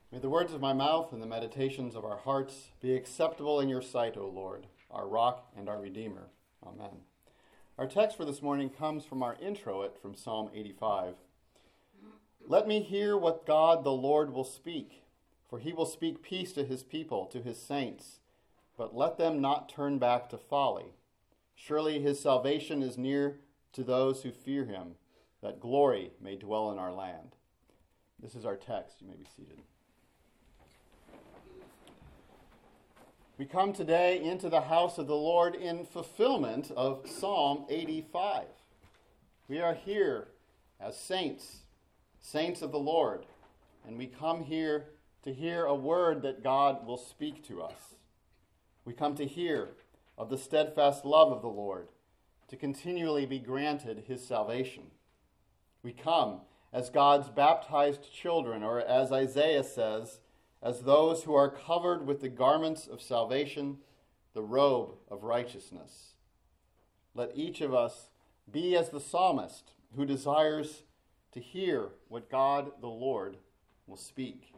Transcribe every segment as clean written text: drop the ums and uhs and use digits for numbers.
May the words of my mouth and the meditations of our hearts be acceptable in your sight, O Lord, our rock and our Redeemer. Amen. Our text for this morning comes from our introit from Psalm 85. Let me hear what God the Lord will speak, for he will speak peace to his people, to his saints, but let them not turn back to folly. Surely his salvation is near to those who fear him, that glory may dwell in our land. This is our text. You may be seated. We come today into the house of the Lord in fulfillment of Psalm 85. We are here as saints of the Lord, and we come here to hear a word that God will speak to us. We come to hear of the steadfast love of the Lord, to continually be granted his salvation. We come as God's baptized children, or as Isaiah says, as those who are covered with the garments of salvation, the robe of righteousness. Let each of us be as the psalmist who desires to hear what God the Lord will speak.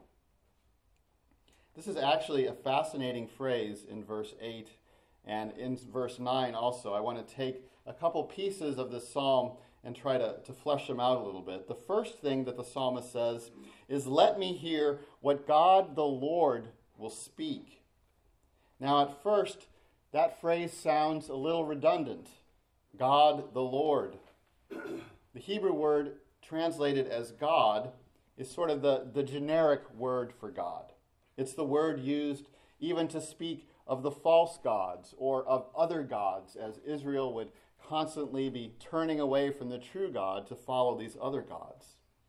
This is actually a fascinating phrase in verse 8 and in verse 9 also. I want to take a couple pieces of this psalm and try to flesh them out a little bit. The first thing that the psalmist says is, let me hear what God the Lord will speak. Now at first, that phrase sounds a little redundant. God the Lord. The Hebrew word translated as God is sort of the generic word for God. It's the word used even to speak of the false gods or of other gods, as Israel would constantly be turning away from the true God to follow these other gods.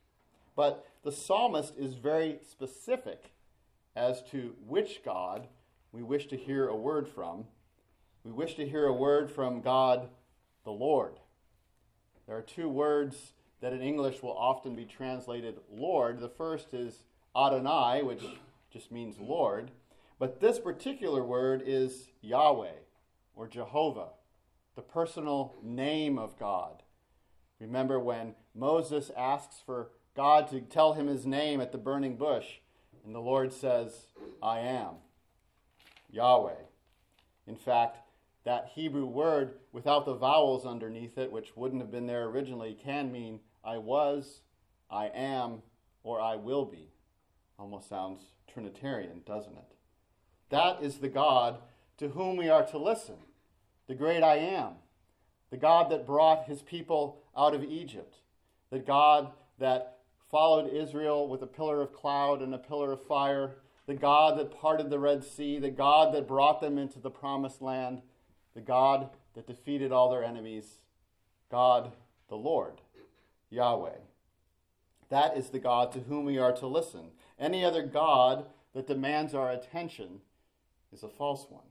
But the psalmist is very specific as to which God we wish to hear a word from. We wish to hear a word from God the Lord. There are two words that in English will often be translated Lord. The first is Adonai, which just means Lord. But this particular word is Yahweh or Jehovah, the personal name of God. Remember when Moses asks for God to tell him his name at the burning bush, and the Lord says, I am, Yahweh. In fact, that Hebrew word without the vowels underneath it, which wouldn't have been there originally, can mean I was, I am, or I will be. Almost sounds Trinitarian, doesn't it? That is the God to whom we are to listen. The great I am, the God that brought his people out of Egypt, the God that followed Israel with a pillar of cloud and a pillar of fire, the God that parted the Red Sea, the God that brought them into the promised land, the God that defeated all their enemies, God the Lord, Yahweh. That is the God to whom we are to listen. Any other God that demands our attention is a false one.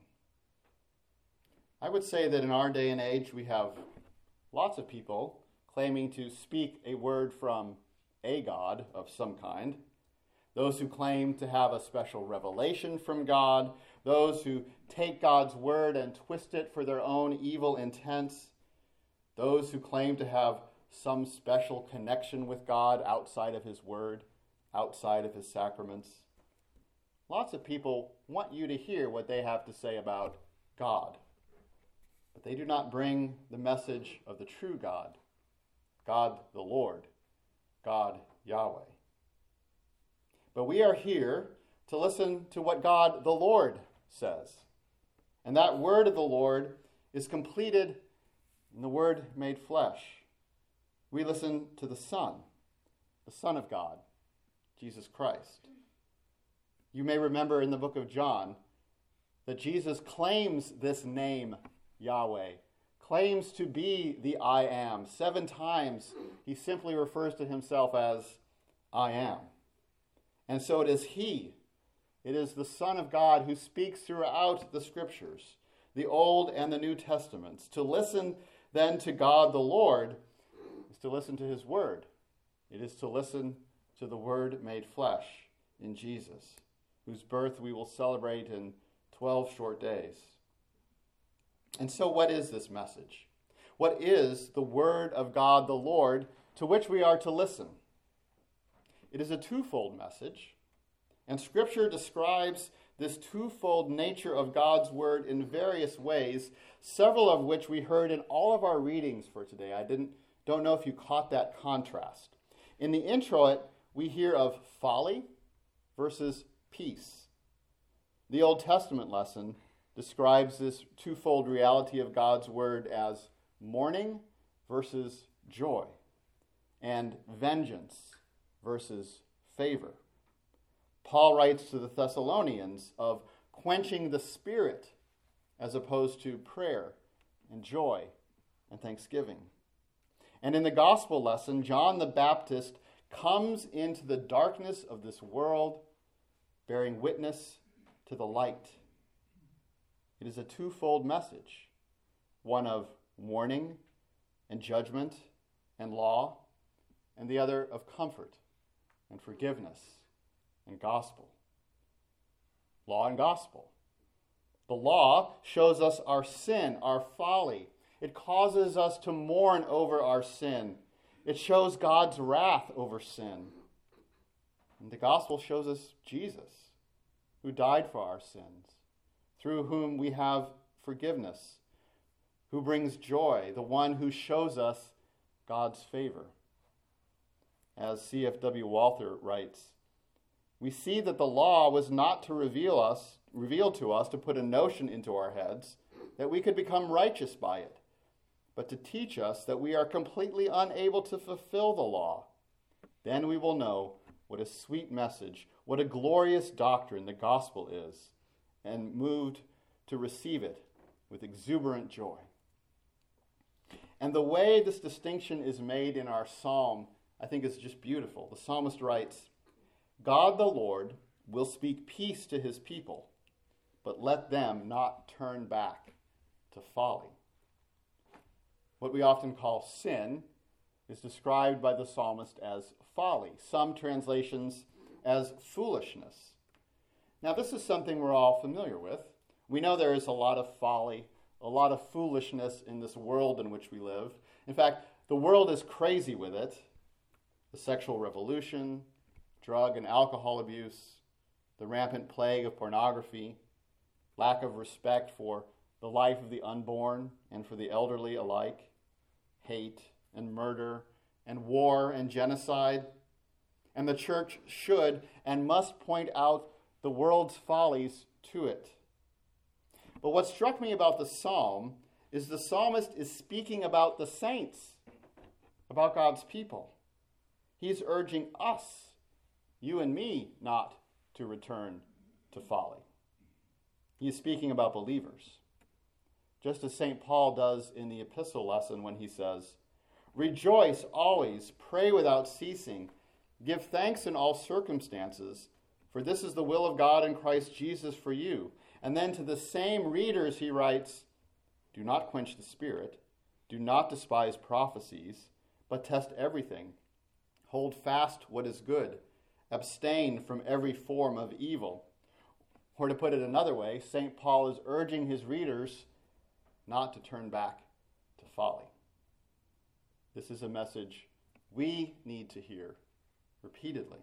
I would say that in our day and age, we have lots of people claiming to speak a word from a God of some kind. Those who claim to have a special revelation from God. Those who take God's word and twist it for their own evil intents. Those who claim to have some special connection with God outside of his word, outside of his sacraments. Lots of people want you to hear what they have to say about God. But they do not bring the message of the true God, God the Lord, God Yahweh. But we are here to listen to what God the Lord says. And that word of the Lord is completed in the Word made flesh. We listen to the Son of God, Jesus Christ. You may remember in the book of John that Jesus claims this name, Yahweh, claims to be the I am. 7 times he simply refers to himself as I am. And so it is he, it is the Son of God who speaks throughout the Scriptures, the Old and the New Testaments. To listen then to God the Lord is to listen to his word. It is to listen to the Word made flesh in Jesus, whose birth we will celebrate in 12 short days. And so what is this message? What is the word of God the Lord to which we are to listen? It is a twofold message. And Scripture describes this twofold nature of God's Word in various ways, several of which we heard in all of our readings for today. I don't know if you caught that contrast. In the introit, we hear of folly versus peace. The Old Testament lesson describes this twofold reality of God's Word as mourning versus joy, and vengeance versus favor. Paul writes to the Thessalonians of quenching the Spirit as opposed to prayer and joy and thanksgiving. And in the gospel lesson, John the Baptist comes into the darkness of this world, bearing witness to the light. It is a twofold message, one of warning and judgment and law, and the other of comfort and forgiveness and gospel. Law and gospel. The law shows us our sin, our folly. It causes us to mourn over our sin. It shows God's wrath over sin. And the gospel shows us Jesus, who died for our sins, through whom we have forgiveness, who brings joy, the one who shows us God's favor. As C.F.W. Walther writes, we see that the law was not to reveal to us to put a notion into our heads that we could become righteous by it, but to teach us that we are completely unable to fulfill the law. Then we will know what a sweet message, what a glorious doctrine the gospel is, and moved to receive it with exuberant joy. And the way this distinction is made in our psalm, I think, is just beautiful. The psalmist writes, God the Lord will speak peace to his people, but let them not turn back to folly. What we often call sin is described by the psalmist as folly. Some translations as foolishness. Now, this is something we're all familiar with. We know there is a lot of folly, a lot of foolishness in this world in which we live. In fact, the world is crazy with it. The sexual revolution, drug and alcohol abuse, the rampant plague of pornography, lack of respect for the life of the unborn and for the elderly alike, hate and murder and war and genocide. And the church should and must point out the world's follies to it. But what struck me about the psalm is the psalmist is speaking about the saints, about God's people. He's urging us, you and me, not to return to folly. He is speaking about believers, just as St. Paul does in the epistle lesson when he says, rejoice always, pray without ceasing, give thanks in all circumstances, for this is the will of God in Christ Jesus for you. And then to the same readers he writes, do not quench the spirit, do not despise prophecies, but test everything. Hold fast what is good. Abstain from every form of evil. Or to put it another way, St. Paul is urging his readers not to turn back to folly. This is a message we need to hear repeatedly.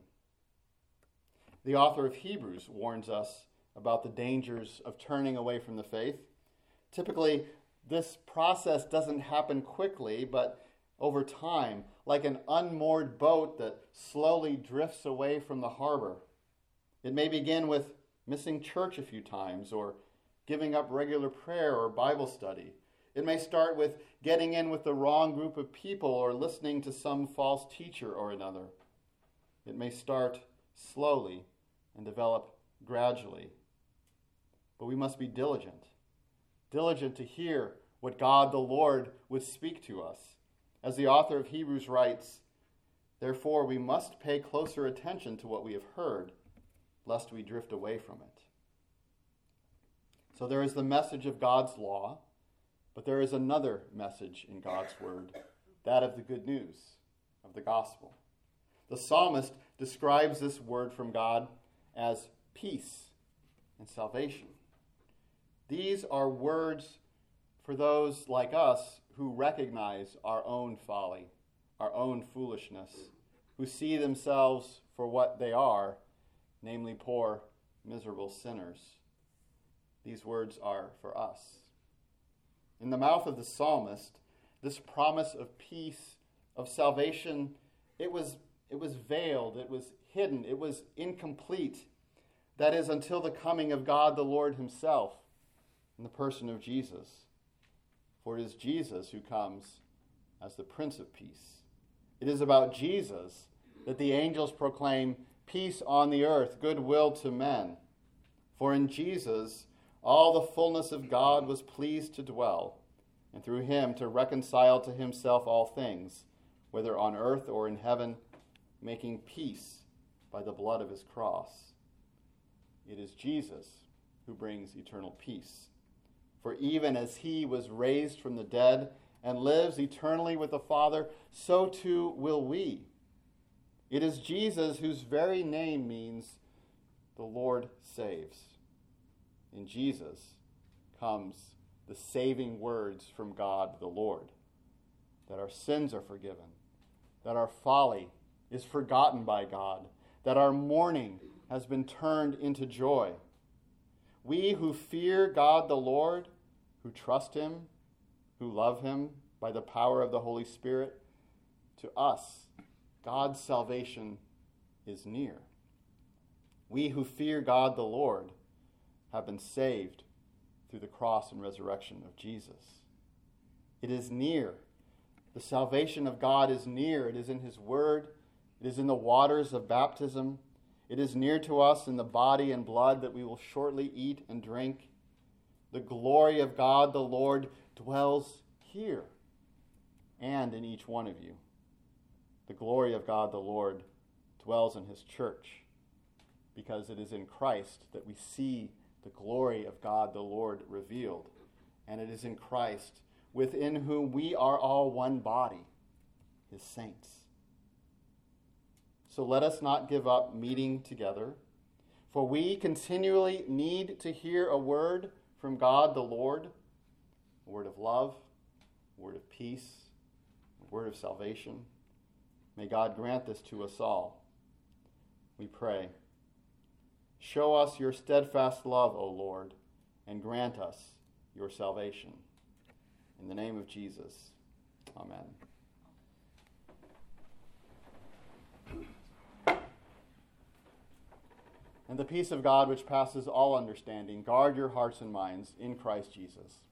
The author of Hebrews warns us about the dangers of turning away from the faith. Typically, this process doesn't happen quickly, but over time, like an unmoored boat that slowly drifts away from the harbor. It may begin with missing church a few times or giving up regular prayer or Bible study. It may start with getting in with the wrong group of people or listening to some false teacher or another. It may start slowly and develop gradually. But we must be diligent to hear what God the Lord would speak to us. As the author of Hebrews writes, therefore we must pay closer attention to what we have heard, lest we drift away from it. So there is the message of God's law, but there is another message in God's word, that of the good news, of the gospel. The psalmist describes this word from God as peace and salvation. These are words for those like us who recognize our own folly, our own foolishness, who see themselves for what they are namely poor, miserable sinners. These words are for us. In the mouth of the psalmist, this promise of peace, of salvation, it was veiled, it was hidden, it was incomplete. That is, until the coming of God the Lord himself in the person of Jesus. For it is Jesus who comes as the Prince of Peace. It is about Jesus that the angels proclaim peace on the earth, goodwill to men. For in Jesus all the fullness of God was pleased to dwell, and through him to reconcile to himself all things, whether on earth or in heaven, making peace by the blood of his cross. It is Jesus who brings eternal peace. For even as he was raised from the dead and lives eternally with the Father, so too will we. It is Jesus whose very name means the Lord saves. In Jesus comes the saving words from God the Lord, that our sins are forgiven, that our folly is forgotten by God, that our mourning has been turned into joy. We who fear God the Lord, who trust him, who love him by the power of the Holy Spirit, to us, God's salvation is near. We who fear God the Lord have been saved through the cross and resurrection of Jesus. It is near. The salvation of God is near. It is in his word. It is in the waters of baptism. It is near to us in the body and blood that we will shortly eat and drink. The glory of God the Lord dwells here and in each one of you. The glory of God the Lord dwells in his church, because it is in Christ that we see the glory of God the Lord revealed. And it is in Christ, within whom we are all one body, his saints. So let us not give up meeting together, for we continually need to hear a word from God the Lord, a word of love, a word of peace, a word of salvation. May God grant this to us all. We pray. Show us your steadfast love, O Lord, and grant us your salvation. In the name of Jesus, amen. And the peace of God, which passes all understanding, guard your hearts and minds in Christ Jesus.